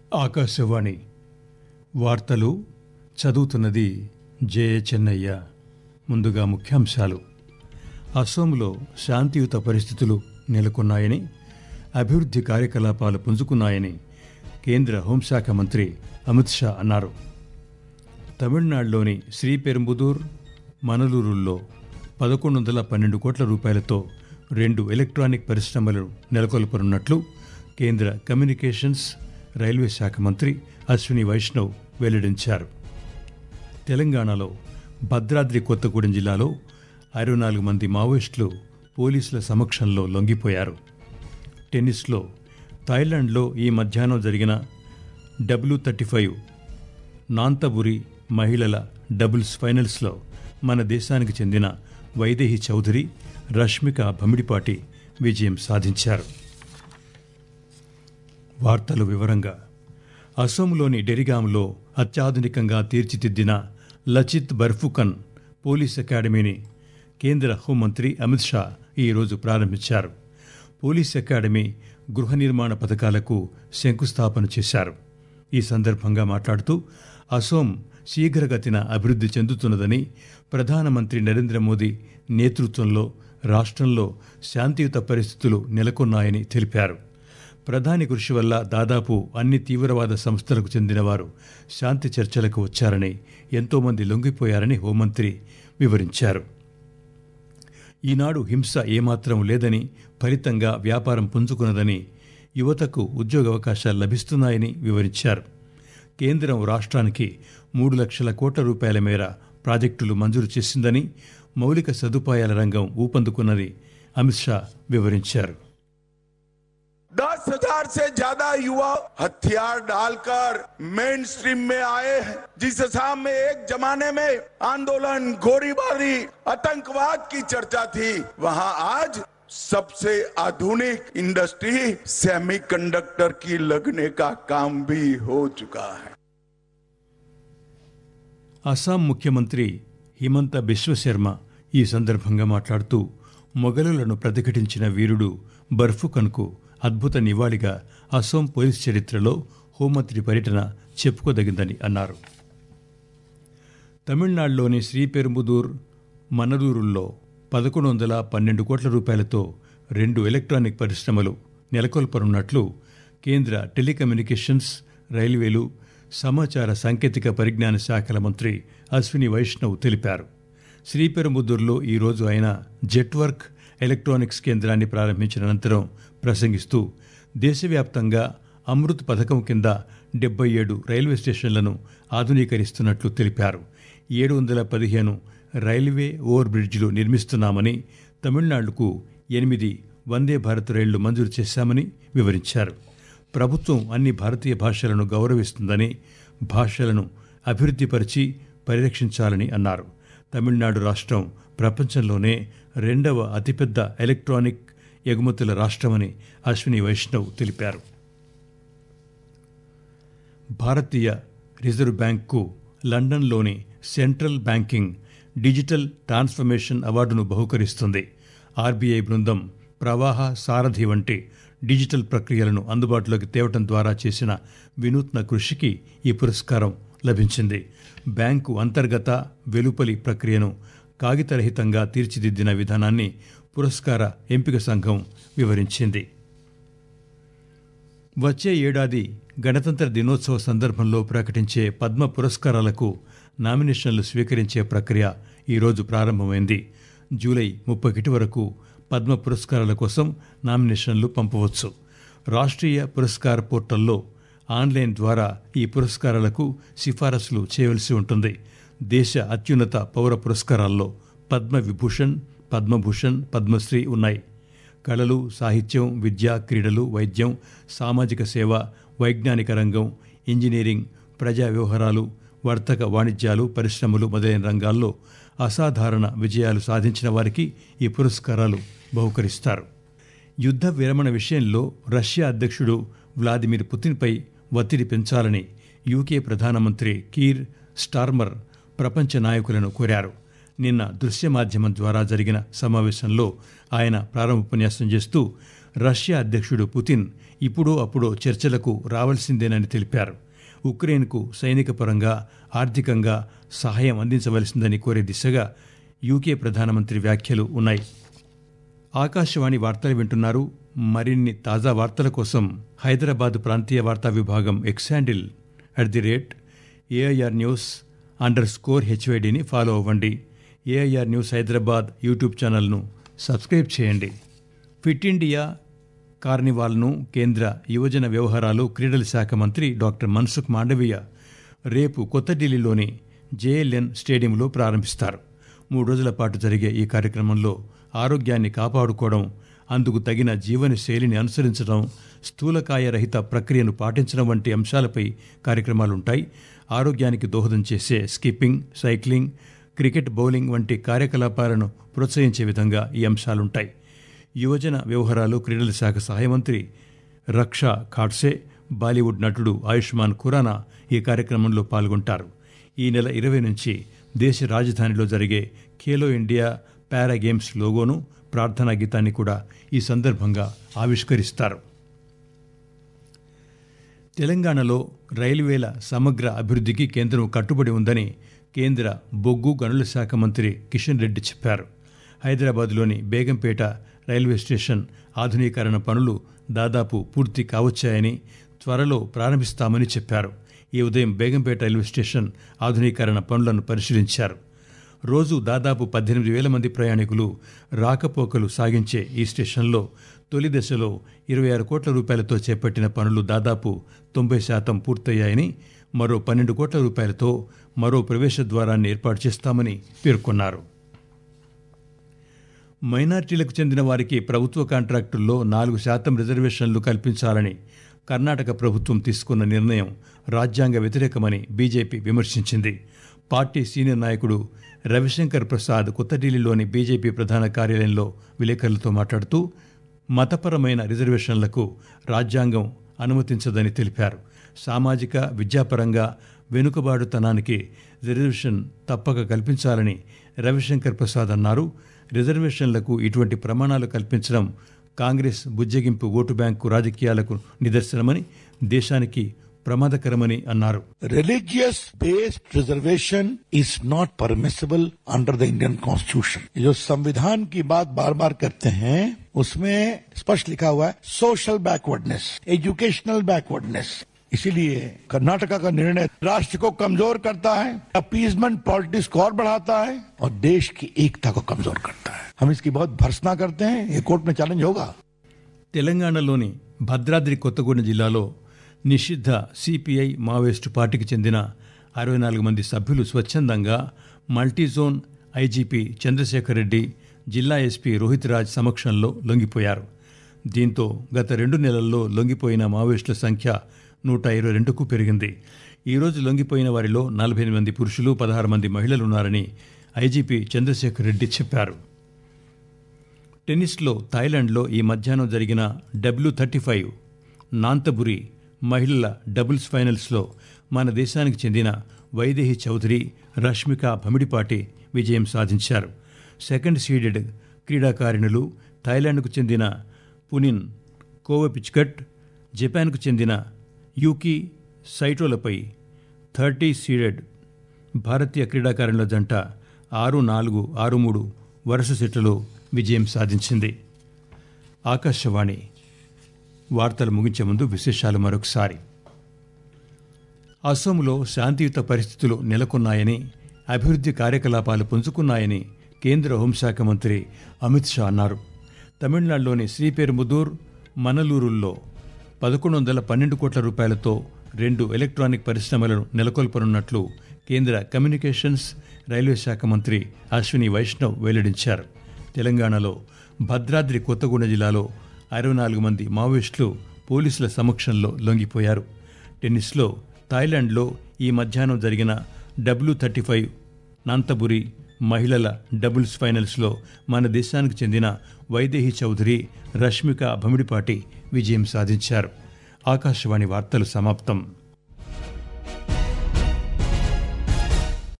ఆకాశవాణి వార్తలు చదువుతున్నది జయ చెన్నయ్య. ముందుగా ముఖ్యాంశాలు. అసోంలో శాంతియుత పరిస్థితులు నెలకొన్నాయని, అభివృద్ధి కార్యకలాపాలు పుంజుకున్నాయని కేంద్ర హోంశాఖ మంత్రి అమిత్ షా అన్నారు. తమిళనాడులోని శ్రీపెరుంబుదూర్, మనలూరుల్లో 1112 కోట్ల రూపాయలతో 2 ఎలక్ట్రానిక్ పరిశ్రమలను నెలకొల్పనున్నట్లు కేంద్ర కమ్యూనికేషన్స్, రైల్వే శాఖ మంత్రి అశ్విని వైష్ణవ్ వెల్లడించారు. తెలంగాణలో భద్రాద్రి కొత్తగూడెం జిల్లాలో 64 మంది మావోయిస్టులు పోలీసుల సమక్షంలో లొంగిపోయారు. టెన్నిస్లో థాయిలాండ్లో ఈ మధ్యాహ్నం జరిగిన W35 నాంతబురి మహిళల డబుల్స్ ఫైనల్స్లో మన దేశానికి చెందిన వైదేహి చౌదరి, రష్మిక భమిడిపాటి విజయం సాధించారు. వార్తలు వివరంగా. అసోంలోని డెరిగాంలో అత్యాధునికంగా తీర్చిదిద్దిన లచిత్ బర్ఫుకన్ పోలీస్ అకాడమీని కేంద్ర హోంమంత్రి అమిత్ షా ఈరోజు ప్రారంభించారు. పోలీస్ అకాడమీ గృహ నిర్మాణ పథకాలకు శంకుస్థాపన చేశారు. ఈ సందర్భంగా మాట్లాడుతూ అసోం శీఘ్రగతిన అభివృద్ధి చెందుతున్నదని, ప్రధానమంత్రి నరేంద్ర మోదీ నేతృత్వంలో రాష్ట్రంలో శాంతియుత పరిస్థితులు నెలకొన్నాయని తెలిపారు. ప్రధాని కృషి వల్ల దాదాపు అన్ని తీవ్రవాద సంస్థలకు చెందినవారు శాంతి చర్చలకు వచ్చారని, ఎంతోమంది లొంగిపోయారని హోంమంత్రి వివరించారు. ఈనాడు హింస ఏమాత్రం లేదని, ఫలితంగా వ్యాపారం పుంజుకున్నదని, యువతకు ఉద్యోగావకాశాలు లభిస్తున్నాయని వివరించారు. కేంద్రం రాష్ట్రానికి 3 లక్షల కోట్ల రూపాయల మేర ప్రాజెక్టులు మంజూరు చేసిందని, మౌలిక సదుపాయాల రంగం ఊపందుకున్నది అమిత్ షా వివరించారు. 10,000 से ज्यादा युवा हथियार डालकर मेन स्ट्रीम में आए हैं. जिस असम में एक जमाने में आंदोलन, गोलीबारी, आतंकवाद की चर्चा थी, वहां आज सबसे आधुनिक इंडस्ट्री सेमीकंडक्टर की लगने का काम भी हो चुका है. అస్సాం ముఖ్యమంత్రి హిమంత బిశ్వశర్మ ఈ సందర్భంగా మాట్లాడుతూ, మొఘలులను ప్రతిఘటించిన వీరుడు బర్ఫుకన్కు అద్భుత నివాళిగా అసోం పోలీస్ చరిత్రలో హోంమంత్రి పర్యటన చెప్పుకోదగిందని అన్నారు. తమిళనాడులోని శ్రీపెరుంబుదూర్, మనలూరుల్లో 1112 కోట్ల రూపాయలతో 2 ఎలక్ట్రానిక్ పరిశ్రమలు నెలకొల్పనున్నట్లు కేంద్ర టెలికమ్యూనికేషన్స్, రైల్వేలు, సమాచార సాంకేతిక పరిజ్ఞాన శాఖల మంత్రి అశ్విని వైష్ణవ్ తెలిపారు. శ్రీపెరుంబుదూర్లో ఈరోజు ఆయన జెట్వర్క్ ఎలక్ట్రానిక్స్ కేంద్రాన్ని ప్రారంభించిన అనంతరం ప్రసంగిస్తూ, దేశవ్యాప్తంగా అమృత్ పథకం కింద 77 రైల్వే స్టేషన్లను ఆధునీకరిస్తున్నట్లు తెలిపారు. 715 రైల్వే ఓవర్ బ్రిడ్జిలు నిర్మిస్తున్నామని, తమిళనాడుకు 8 వందే భారత్ రైళ్లు మంజూరు చేశామని వివరించారు. ప్రభుత్వం అన్ని భారతీయ భాషలను గౌరవిస్తుందని, భాషలను అభివృద్ధిపరిచి పరిరక్షించాలని అన్నారు. తమిళనాడు రాష్ట్రం ప్రపంచంలోనే 2వ అతిపెద్ద ఎలక్ట్రానిక్ ఎగుమతుల రాష్ట్రమని అశ్విని వైష్ణవ్ తెలిపారు. భారతీయ రిజర్వ్ బ్యాంకు లండన్లోని సెంట్రల్ బ్యాంకింగ్ డిజిటల్ ట్రాన్స్ఫర్మేషన్ అవార్డును బహుకరిస్తుంది. ఆర్బీఐ బృందం ప్రవాహ సారథి వంటి డిజిటల్ ప్రక్రియలను అందుబాటులోకి తేవటం ద్వారా చేసిన వినూత్న కృషికి ఈ పురస్కారం లభించింది. బ్యాంకు అంతర్గత, వెలుపలి ప్రక్రియను కాగితరహితంగా తీర్చిదిద్దిన విధానాన్ని పురస్కార ఎంపిక సంఘం వివరించింది. వచ్చే ఏడాది గణతంత్ర దినోత్సవ సందర్భంలో ప్రకటించే పద్మ పురస్కారాలకు నామినేషన్లు స్వీకరించే ప్రక్రియ ఈరోజు ప్రారంభమైంది. జూలై 31 వరకు పద్మ పురస్కారాల కోసం నామినేషన్లు పంపవచ్చు. రాష్ట్రీయ పురస్కార పోర్టల్లో ఆన్లైన్ ద్వారా ఈ పురస్కారాలకు సిఫారసులు చేయవలసి ఉంటుంది. దేశ అత్యున్నత పౌర పురస్కారాల్లో పద్మ విభూషణ్, పద్మభూషణ్, పద్మశ్రీ ఉన్నాయి. కళలు, సాహిత్యం, విద్య, క్రీడలు, వైద్యం, సామాజిక సేవ, వైజ్ఞానిక రంగం, ఇంజనీరింగ్, ప్రజా వ్యవహారాలు, వర్తక వాణిజ్యాలు, పరిశ్రమలు మొదలైన రంగాల్లో అసాధారణ విజయాలు సాధించిన వారికి ఈ పురస్కారాలు బహుకరిస్తారు. యుద్ధ విరమణ విషయంలో రష్యా అధ్యక్షుడు వ్లాదిమిర్ పుతిన్పై ఒత్తిడి పెంచాలని యూకే ప్రధానమంత్రి కీర్ స్టార్మర్ ప్రపంచ నాయకులను కోరారు. నిన్న దృశ్య మాధ్యమం ద్వారా జరిగిన సమావేశంలో ఆయన ప్రారంభోపన్యాసం చేస్తూ రష్యా అధ్యక్షుడు పుతిన్ ఇప్పుడో అప్పుడో చర్చలకు రావాల్సిందేనని తెలిపారు. ఉక్రెయిన్కు సైనిక పరంగా ఆర్థికంగా సహాయం అందించవలసిందని కోరే దిశగా యూకే ప్రధానమంత్రి వ్యాఖ్యలు ఉన్నాయి. ఆకాశవాణి వార్తలు వింటున్నారు. మరిన్ని తాజా వార్తల కోసం హైదరాబాద్ ప్రాంతీయ వార్తా విభాగం ఎక్స్ హ్యాండిల్ @AIR News_HYDని ఫాలో అవ్వండి. AIR న్యూస్ హైదరాబాద్ యూట్యూబ్ ఛానల్ను సబ్స్క్రైబ్ చేయండి. ఫిట్ ఇండియా కార్నివాల్ను కేంద్ర యువజన వ్యవహారాలు క్రీడల శాఖ మంత్రి డాక్టర్ మన్సుఖ్ మాండవీయ రేపు కొత్త ఢిల్లీలోని JLN స్టేడియంలో ప్రారంభిస్తారు. 3 రోజుల పాటు జరిగే ఈ కార్యక్రమంలో ఆరోగ్యాన్ని కాపాడుకోవడం, అందుకు తగిన జీవన శైలిని అనుసరించడం, స్థూలకాయ రహిత ప్రక్రియను పాటించడం వంటి అంశాలపై కార్యక్రమాలుంటాయి. ఆరోగ్యానికి దోహదం చేసే స్కిప్పింగ్, సైక్లింగ్, క్రికెట్, బౌలింగ్ వంటి కార్యకలాపాలను ప్రోత్సహించే విధంగా ఈ అంశాలుంటాయి. యువజన వ్యవహారాలు క్రీడల శాఖ సహాయ మంత్రి రక్షా ఖాడ్సే, బాలీవుడ్ నటుడు ఆయుష్మాన్ ఖురానా ఈ కార్యక్రమంలో పాల్గొంటారు. ఈ నెల 20 నుంచి దేశ రాజధానిలో జరిగే ఖేలో ఇండియా పారా గేమ్స్ లోగోను, ప్రార్థనా గీతాన్ని కూడా ఈ సందర్భంగా ఆవిష్కరిస్తారు. తెలంగాణలో రైల్వేల సమగ్ర అభివృద్ధికి కేంద్రం కట్టుబడి ఉందని కేంద్ర బొగ్గు గనుల శాఖ మంత్రి కిషన్ రెడ్డి చెప్పారు. హైదరాబాద్లోని బేగంపేట రైల్వే స్టేషన్ ఆధునీకరణ పనులు దాదాపు పూర్తి కావచ్చాయని, త్వరలో ప్రారంభిస్తామని చెప్పారు. ఈ ఉదయం బేగంపేట రైల్వే స్టేషన్ ఆధునీకరణ పనులను పరిశీలించారు. రోజు దాదాపు 18,000 మంది ప్రయాణికులు రాకపోకలు సాగించే ఈ స్టేషన్లో తొలి దశలో 26 కోట్ల రూపాయలతో చేపట్టిన పనులు దాదాపు 90% పూర్తయ్యాయని, మరో 12 కోట్ల రూపాయలతో మరో ప్రవేశ ద్వారాన్ని ఏర్పాటు చేస్తామని పేర్కొన్నారు. మైనార్టీలకు చెందిన వారికి ప్రభుత్వ కాంట్రాక్టుల్లో 4% రిజర్వేషన్లు కల్పించాలని కర్ణాటక ప్రభుత్వం తీసుకున్న నిర్ణయం రాజ్యాంగ వ్యతిరేకమని బీజేపీ విమర్శించింది. పార్టీ సీనియర్ నాయకుడు రవిశంకర్ ప్రసాద్ కొత్త ఢిల్లీలోని బీజేపీ ప్రధాన కార్యాలయంలో విలేకరులతో మాట్లాడుతూ మతపరమైన రిజర్వేషన్లకు రాజ్యాంగం అనుమతించదని తెలిపారు. సామాజిక, విద్యాపరంగా వెనుకబాటుతనానికి రిజర్వేషన్ తప్పక కల్పించాలని రవిశంకర్ ప్రసాద్ అన్నారు. రిజర్వేషన్లకు ఇటువంటి ప్రమాణాలు కల్పించడం కాంగ్రెస్ బుజ్జగింపు ఓటు బ్యాంకు రాజకీయాలకు నిదర్శనమని, దేశానికి ప్రమాదకరమని అన్నారు. Religious based reservation is not permissible under the Indian Constitution. जो संविधान की बात बार बार करते हैं उसमें स्पष्ट लिखा हुआ है सोशल बैकवर्डनेस, एजुकेशनल बैकवर्डनेस. इसीलिए कर्नाटका का निर्णय राष्ट्र को कमजोर करता है, अपीजमेंट पॉलिटिक्स को और बढ़ाता है और देश की एकता को कमजोर करता है. हम इसकी बहुत भर्त्सना करते हैं. ये कोर्ट में चैलेंज होगा. తెలంగాణలోని భద్రాద్రి కొత్తగూడెం జిల్లాలో నిషిద్ధ సిపిఐ మావోయిస్టు పార్టీకి చెందిన 64 మంది సభ్యులు స్వచ్ఛందంగా మల్టీజోన్ ఐజీపీ చంద్రశేఖర్ రెడ్డి, జిల్లా ఎస్పీ రోహిత్ రాజ్ సమక్షంలో లొంగిపోయారు. దీంతో గత 2 నెలల్లో లొంగిపోయిన మావోయిస్టుల సంఖ్య 122కు పెరిగింది. ఈరోజు లొంగిపోయిన వారిలో 48 మంది పురుషులు, 16 మంది మహిళలున్నారని ఐజీపీ చంద్రశేఖర్ రెడ్డి చెప్పారు. టెన్నిస్లో థాయిలాండ్లో ఈ మధ్యాహ్నం జరిగిన W35 నాంతబురి మహిళల డబుల్స్ ఫైనల్స్లో మన దేశానికి చెందిన వైదేహి చౌదరి, రష్మిక భమిడిపాటి విజయం సాధించారు. సెకండ్ సీడెడ్ క్రీడాకారిణులు థాయిలాండ్కు చెందిన పునిన్ కోవపిచ్కట్, జపాన్కు చెందిన యూకి సైటోలపై 30 సీడెడ్ భారతీయ క్రీడాకారుల జంట 6-4, 6-3 వరుస సెట్లలో విజయం సాధించింది. ఆకాశవాణి వార్తలు ముగించే ముందు విశేషాలు మరొకసారి. అసోంలో శాంతియుత పరిస్థితులు నెలకొన్నాయని, అభివృద్ధి కార్యకలాపాలు పుంజుకున్నాయని కేంద్ర హోంశాఖ మంత్రి అమిత్ షా అన్నారు. తమిళనాడులోని శ్రీపెరుంబుదూర్, మనలూరుల్లో 1112 కోట్ల రూపాయలతో 2 ఎలక్ట్రానిక్ పరిశ్రమలను నెలకొల్పనున్నట్లు కేంద్ర కమ్యూనికేషన్స్, రైల్వే శాఖ మంత్రి అశ్విని వైష్ణవ్ వెల్లడించారు. తెలంగాణలో భద్రాద్రి కొత్తగూడెం జిల్లాలో 64 మంది మావోయిస్టులు పోలీసుల సమక్షంలో లొంగిపోయారు. టెన్నిస్లో థాయిలాండ్లో ఈ మధ్యాహ్నం జరిగిన W35 నాంతబురి మహిళల డబుల్స్ ఫైనల్స్లో మన దేశానికి చెందిన వైదేహి చౌదరి, రష్మిక భమిడిపాటి విజయం సాధించారు. ఆకాశవాణి వార్తలు సమాప్తం.